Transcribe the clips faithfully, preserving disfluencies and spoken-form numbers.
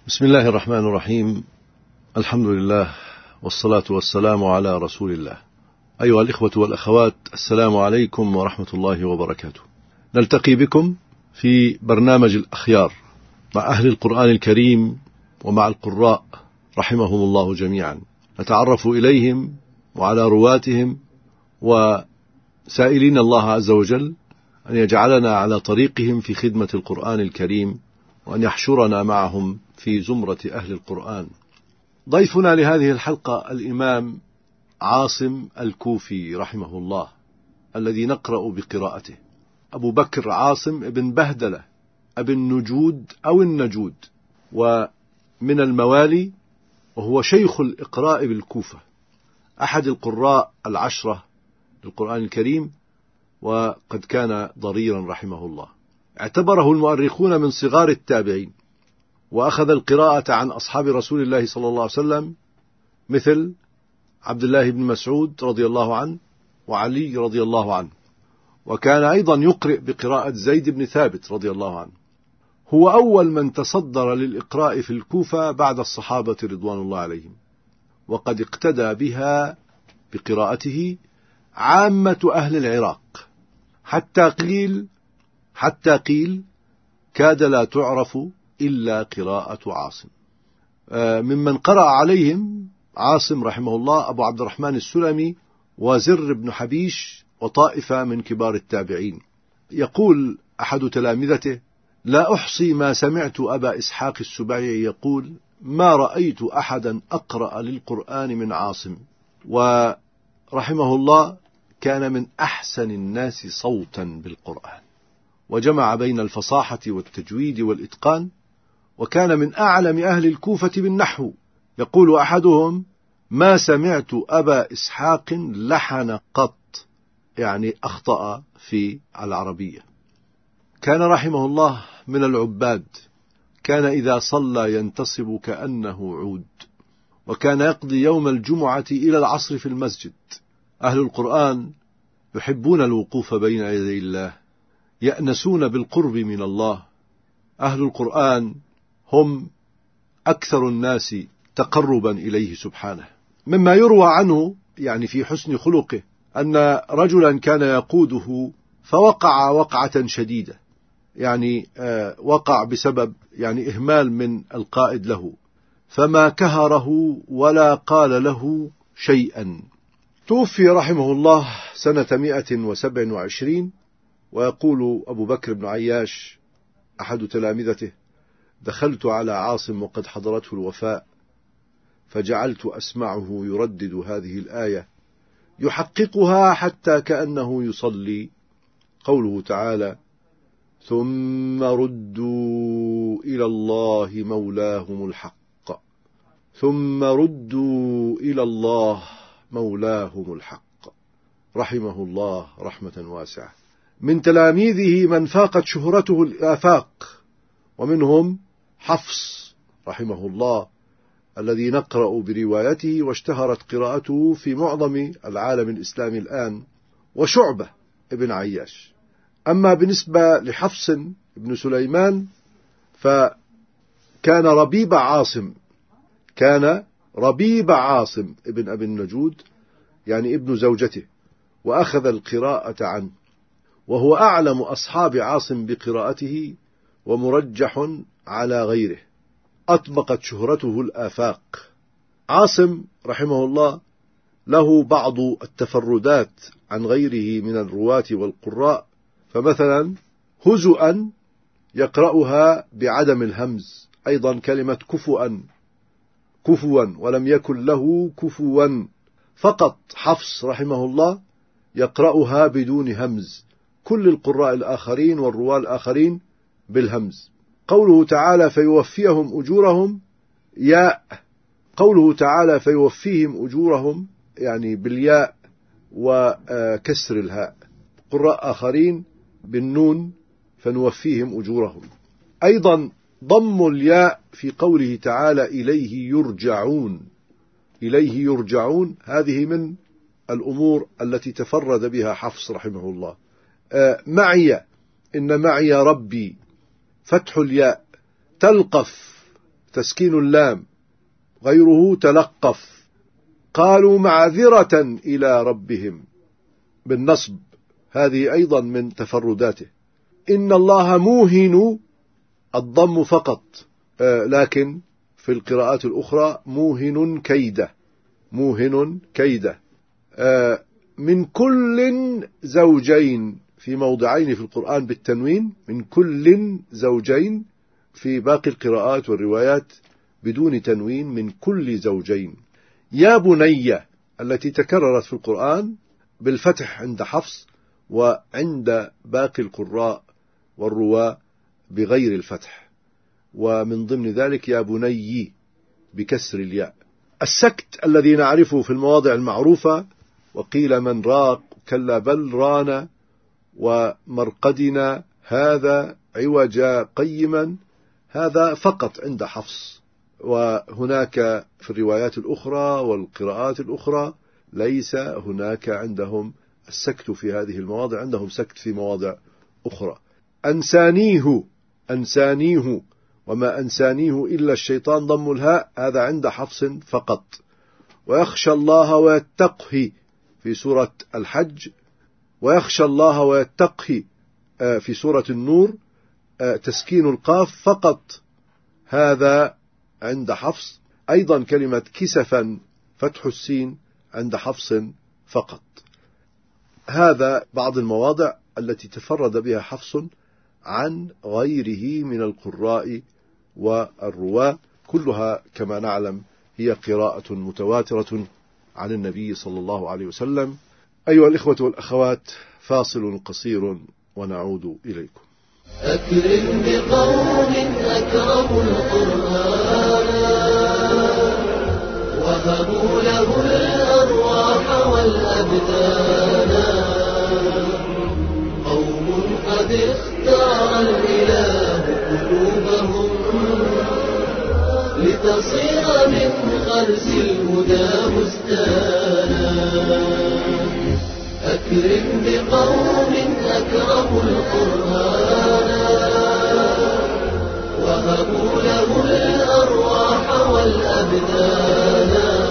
بسم الله الرحمن الرحيم. الحمد لله والصلاة والسلام على رسول الله. أيها الإخوة والأخوات، السلام عليكم ورحمة الله وبركاته. نلتقي بكم في برنامج الأخيار مع أهل القرآن الكريم ومع القراء رحمهم الله جميعا، نتعرف إليهم وعلى رواتهم، وسائلين الله عز وجل أن يجعلنا على طريقهم في خدمة القرآن الكريم، وأن يحشرنا معهم في زمرة أهل القرآن. ضيفنا لهذه الحلقة الإمام عاصم الكوفي رحمه الله، الذي نقرأ بقراءته، أبو بكر عاصم ابن بهدلة ابن النجود أو النجود، ومن الموالي، وهو شيخ الإقراء بالكوفة، أحد القراء العشرة للقرآن الكريم، وقد كان ضريرا رحمه الله. اعتبره المؤرخون من صغار التابعين، وأخذ القراءة عن أصحاب رسول الله صلى الله عليه وسلم مثل عبد الله بن مسعود رضي الله عنه وعلي رضي الله عنه، وكان أيضا يقرئ بقراءة زيد بن ثابت رضي الله عنه. هو أول من تصدر للإقراء في الكوفة بعد الصحابة رضوان الله عليهم، وقد اقتدى بها بقراءته عامة أهل العراق، حتى قيل حتى قيل كاد لا تعرف إلا قراءة عاصم. ممن قرأ عليهم عاصم رحمه الله أبو عبد الرحمن السلمي وزر بن حبيش وطائفة من كبار التابعين. يقول أحد تلامذته: لا أحصي ما سمعت أبا إسحاق السبيعي يقول ما رأيت أحدا أقرأ للقرآن من عاصم. ورحمه الله كان من أحسن الناس صوتا بالقرآن، وجمع بين الفصاحة والتجويد والإتقان، وكان من أعلم أهل الكوفة بالنحو. يقول أحدهم: ما سمعت أبا إسحاق لحن قط، يعني أخطأ في العربية. كان رحمه الله من العباد، كان إذا صلى ينتصب كأنه عود، وكان يقضي يوم الجمعة إلى العصر في المسجد. أهل القرآن يحبون الوقوف بين يدي الله، يأنسون بالقرب من الله. أهل القرآن هم أكثر الناس تقربا إليه سبحانه. مما يروى عنه يعني في حسن خلقه أن رجلا كان يقوده فوقع وقعة شديدة، يعني وقع بسبب يعني إهمال من القائد له، فما كهره ولا قال له شيئا. توفي رحمه الله سنة مئة وسبع وعشرين. ويقول أبو بكر بن عياش أحد تلامذته: دخلت على عاصم وقد حضرته الوفاة، فجعلت أسمعه يردد هذه الآية يحققها حتى كأنه يصلي، قوله تعالى: ثم ردوا إلى الله مولاهم الحق، ثم ردوا إلى الله مولاهم الحق. رحمه الله رحمة واسعة. من تلاميذه من فاقت شهرته الآفاق، ومنهم حفص رحمه الله الذي نقرأ بروايته واشتهرت قراءته في معظم العالم الإسلامي الآن، وشعبة ابن عياش. أما بالنسبة لحفص ابن سليمان فكان ربيب عاصم كان ربيب عاصم ابن أبي النجود، يعني ابن زوجته، وأخذ القراءة عنه، وهو أعلم أصحاب عاصم بقراءته ومرجح على غيره. أطبقت شهرته الآفاق. عاصم رحمه الله له بعض التفردات عن غيره من الرواة والقراء، فمثلا هزؤا يقرأها بعدم الهمز، أيضا كلمة كفوا كفوا ولم يكن له كفوا. فقط حفص رحمه الله يقرأها بدون همز، كل القراء الآخرين والرواة الآخرين بالهمز. قوله تعالى فيوفيهم أجورهم ياء، قوله تعالى فيوفيهم أجورهم يعني بالياء وكسر الهاء. قراء آخرين بالنون فنوفيهم أجورهم. أيضا ضم الياء في قوله تعالى إليه يرجعون، إليه يرجعون، هذه من الأمور التي تفرد بها حفص رحمه الله. معي، إن معي ربي، فتح الياء. تلقف تسكين اللام، غيره تلقف. قالوا معذرة إلى ربهم بالنصب، هذه أيضا من تفرداته. إن الله موهن، الضم فقط، آه لكن في القراءات الأخرى موهن كيده، موهن كيده. آه من كل زوجين في موضعين في القرآن بالتنوين، من كل زوجين. في باقي القراءات والروايات بدون تنوين، من كل زوجين. يا بني التي تكررت في القرآن بالفتح عند حفص، وعند باقي القراء والرواة بغير الفتح، ومن ضمن ذلك يا بني بكسر الياء. السكت الذي نعرفه في المواضع المعروفة، وقيل من راق كلا بل ران، ومرقدنا هذا عوجا قيما، هذا فقط عند حفص، وهناك في الروايات الأخرى والقراءات الأخرى ليس هناك عندهم السكت في هذه المواضع، عندهم سكت في مواضع أخرى. أنسانيه، أنسانيه وما أنسانيه إلا الشيطان، ضم الهاء، هذا عند حفص فقط. ويخشى الله ويتقه في سورة الحج، ويخشى الله ويتقه في سورة النور، تسكين القاف فقط، هذا عند حفص. أيضا كلمة كسفا فتح السين عند حفص فقط. هذا بعض المواضع التي تفرد بها حفص عن غيره من القراء والرواة، كلها كما نعلم هي قراءة متواترة عن النبي صلى الله عليه وسلم. أيها الإخوة والأخوات، فاصل قصير ونعود إليكم. أكرم بقوم أكرموا القرآن، وهبوا له الأرواح والأبدان. قوم قد اختار الإله قلوبهم، لتصير من غرس الهدى بستانا. أكرم بقوم أكرموا القرآن، وهبوا له الأرواح والأبدان.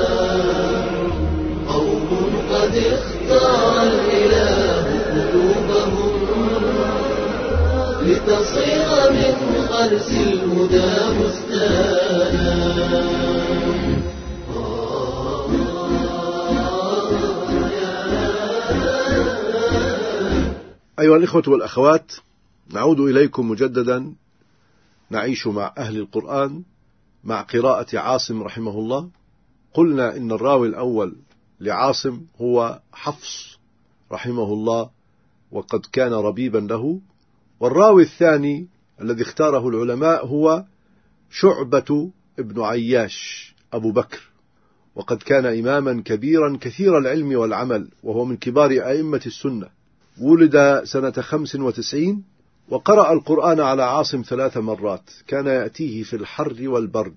قوم قد اختار الإله قلوبهم، لتصير من غرس الهدى بستانا. أيها الإخوة والأخوات، نعود إليكم مجددا، نعيش مع أهل القرآن مع قراءة عاصم رحمه الله. قلنا إن الراوي الأول لعاصم هو حفص رحمه الله، وقد كان ربيبا له. والراوي الثاني الذي اختاره العلماء هو شعبة ابن عياش أبو بكر، وقد كان إماما كبيرا كثير العلم والعمل، وهو من كبار أئمة السنة. ولد سنة خمس وتسعين، وقرأ القرآن على عاصم ثلاث مرات، كان يأتيه في الحر والبرد،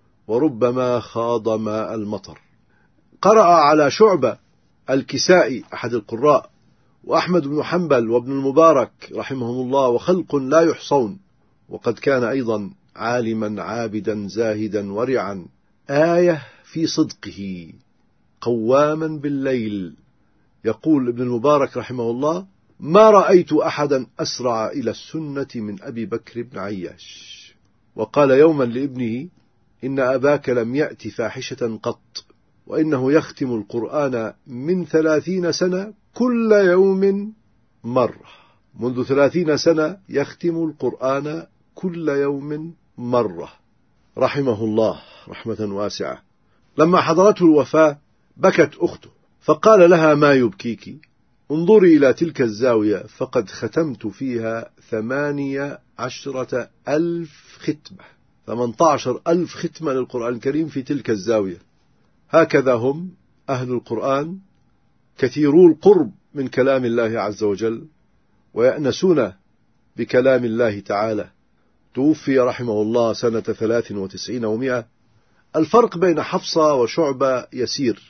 وربما خاض ماء المطر. قرأ على شعبة الكسائي أحد القراء، وأحمد بن حنبل وابن المبارك رحمهم الله، وخلق لا يحصون. وقد كان أيضا عالما عابدا زاهدا ورعا، آية في صدقه، قواما بالليل. يقول ابن المبارك رحمه الله: ما رأيت أحدا أسرع إلى السنة من أبي بكر بن عياش. وقال يوما لابنه: إن أباك لم يأت فاحشة قط، وإنه يختم القرآن من ثلاثين سنة كل يوم مرة. منذ ثلاثين سنة يختم القرآن كل يوم مرة، رحمه الله رحمة واسعة. لما حضرته الوفاة بكت أخته، فقال لها: ما يبكيك؟ انظري إلى تلك الزاوية، فقد ختمت فيها ثمانية عشرة ألف ختمة، ثمانية عشر ألف ختمة للقرآن الكريم في تلك الزاوية. هكذا هم أهل القرآن، كثيرو القرب من كلام الله عز وجل، ويأنسون بكلام الله تعالى. توفي رحمه الله سنة ثلاث وتسعين ومئة. الفرق بين حفصة وشعبة يسير.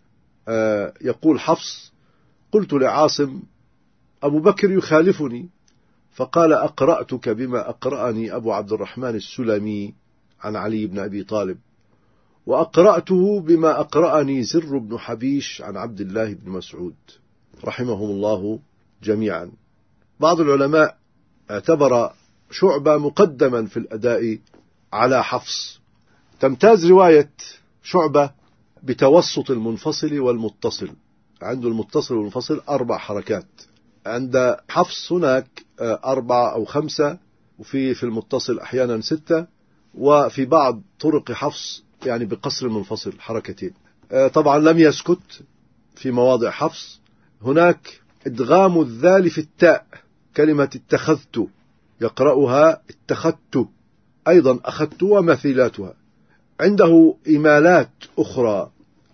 آه يقول حفص: قلت لعاصم: أبو بكر يخالفني، فقال: أقرأتك بما أقرأني أبو عبد الرحمن السلمي عن علي بن أبي طالب، وأقرأته بما أقرأني زر بن حبيش عن عبد الله بن مسعود رحمهم الله جميعا. بعض العلماء اعتبر شعبة مقدما في الأداء على حفص. تمتاز رواية شعبة بتوسط المنفصل والمتصل، عنده المتصل والمنفصل أربع حركات، عند حفص هناك أربعة أو خمسة، وفي في المتصل أحيانا ستة، وفي بعض طرق حفص يعني بقصر المنفصل حركتين. طبعا لم يسكت في مواضع حفص. هناك إدغام الذال في التاء، كلمة اتخذت يقرأها اتخذت، أيضا أخذت ومثيلاتها. عنده إمالات أخرى،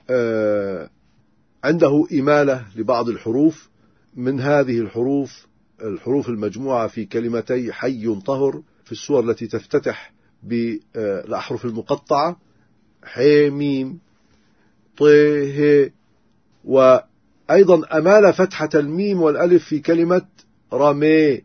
عنده إمالة لبعض الحروف، من هذه الحروف الحروف المجموعة في كلمتي حي طهر في السور التي تفتتح بالأحرف المقطعة، حميم طه، وأيضا أمال فتحة الميم والألف في كلمة رمي،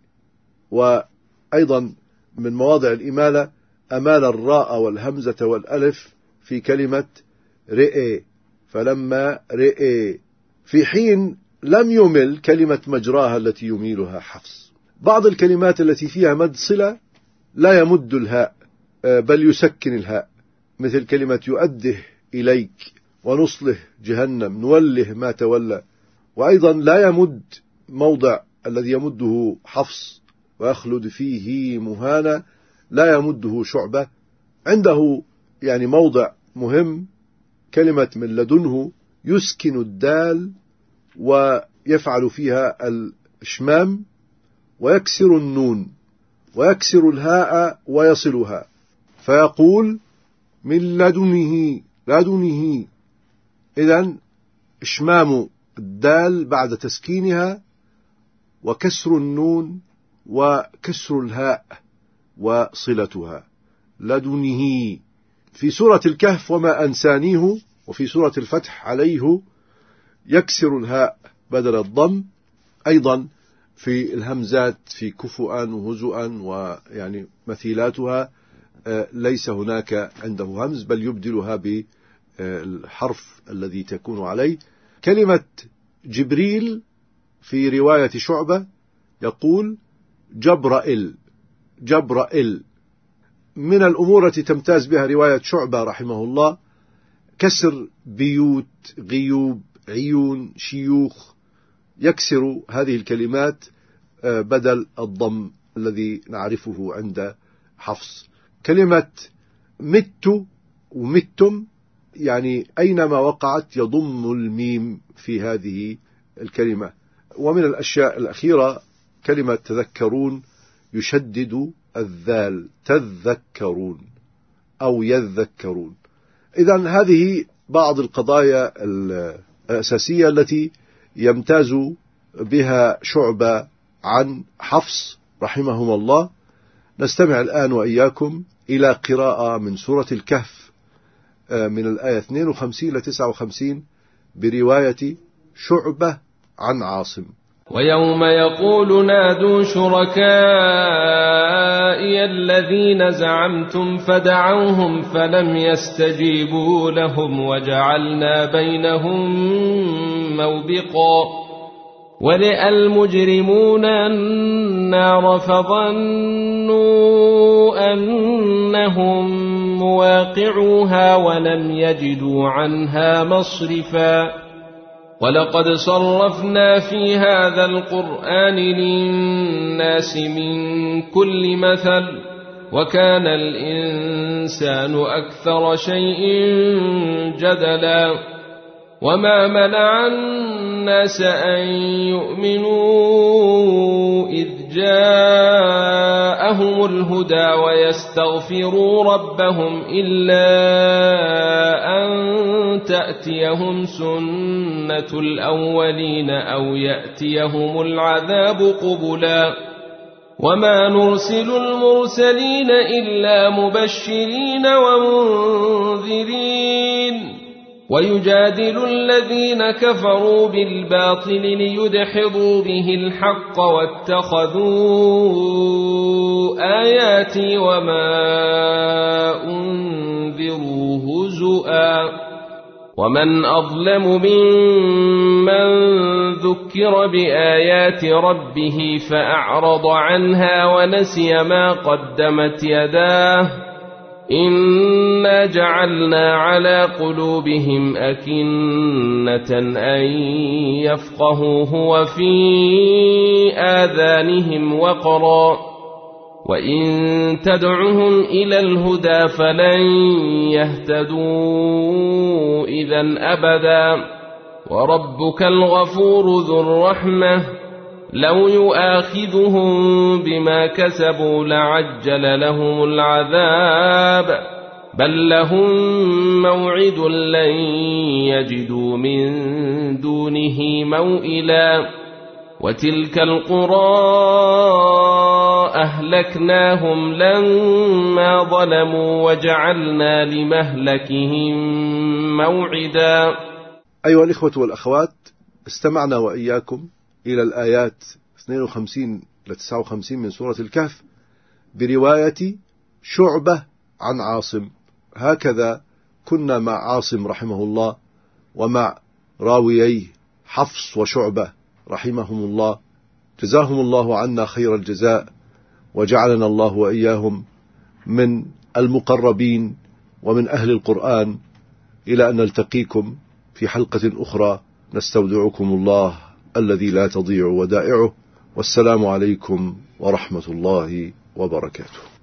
وأيضا من مواضع الإمالة أمال الراء والهمزة والألف في كلمة رئي، فلما رئي، في حين لم يمل كلمة مجراها التي يميلها حفص. بعض الكلمات التي فيها مد صلة لا يمد الهاء بل يسكن الهاء، مثل كلمة يؤده إليك ونصله جهنم نوله ما تولى. وأيضا لا يمد موضع الذي يمده حفص ويخلد فيه مهانة، لا يمده شعبة. عنده يعني موضع مهم، كلمة من لدنه يسكن الدال ويفعل فيها الإشمام، ويكسر النون ويكسر الهاء ويصلها، فيقول من لدنه لدنه. إذن إشمام الدال بعد تسكينها، وكسر النون وكسر الهاء وصلتها، لدنه. في سورة الكهف وما أنسانيه، وفي سورة الفتح عليه يكسر الهاء بدل الضم. أيضا في الهمزات في كفؤا وهزؤا ويعني مثيلاتها ليس هناك عنده همز، بل يبدلها بالحرف الذي تكون عليه. كلمة جبريل في رواية شعبة يقول جبرائيل جبرائيل. من الأمور التي تمتاز بها رواية شعبة رحمه الله كسر بيوت غيوب عيون شيوخ، يكسر هذه الكلمات بدل الضم الذي نعرفه عند حفص. كلمة مت ومتم يعني أينما وقعت يضم الميم في هذه الكلمة. ومن الأشياء الأخيرة كلمة تذكرون يشدد الذال، تذكرون أو يذكرون. إذن هذه بعض القضايا الأساسية التي يمتاز بها شعبة عن حفص رحمهم الله. نستمع الآن وإياكم إلى قراءة من سورة الكهف من الآية اثنين وخمسين إلى تسعة وخمسين برواية شعبة عن عاصم. ويوم يقول نادوا شركائي الذين زعمتم فدعوهم فلم يستجيبوا لهم وجعلنا بينهم موبقا ورئ المجرمون النار فظنوا أنهم مواقعوها ولم يجدوا عنها مصرفا ولقد صرفنا في هذا القرآن للناس من كل مثل وكان الإنسان أكثر شيء جدلا وما منع الناس أن يؤمنوا إذ جاءهم الهدى ويستغفروا ربهم إلا أن تأتيهم سنة الأولين أو يأتيهم العذاب قبلا وما نرسل المرسلين إلا مبشرين ومنذرين ويجادل الذين كفروا بالباطل ليدحضوا به الحق واتخذوا آياتي وما أنذروا هزؤا ومن أظلم ممن ذكر بآيات ربه فأعرض عنها ونسي ما قدمت يداه إنا جعلنا على قلوبهم أكنة أن يفقهوه وفي آذانهم وقرا وإن تدعهم إلى الهدى فلن يهتدوا إذا أبدا وربك الغفور ذو الرحمة لو يؤاخذهم بما كسبوا لعجل لهم العذاب بل لهم موعد لن يجدوا من دونه موئلا وتلك القرى أهلكناهم لما ظلموا وجعلنا لمهلكهم موعدا. أيها الإخوة والأخوات، استمعنا وإياكم إلى الآيات اثنين وخمسين إلى تسعة وخمسين من سورة الكهف برواية شعبة عن عاصم. هكذا كنا مع عاصم رحمه الله ومع راوييه حفص وشعبة رحمهم الله، جزاهم الله عنا خير الجزاء وجعلنا الله وإياهم من المقربين ومن أهل القرآن. إلى أن نلتقيكم في حلقة أخرى نستودعكم الله الذي لا تضيع ودائعه، والسلام عليكم ورحمة الله وبركاته.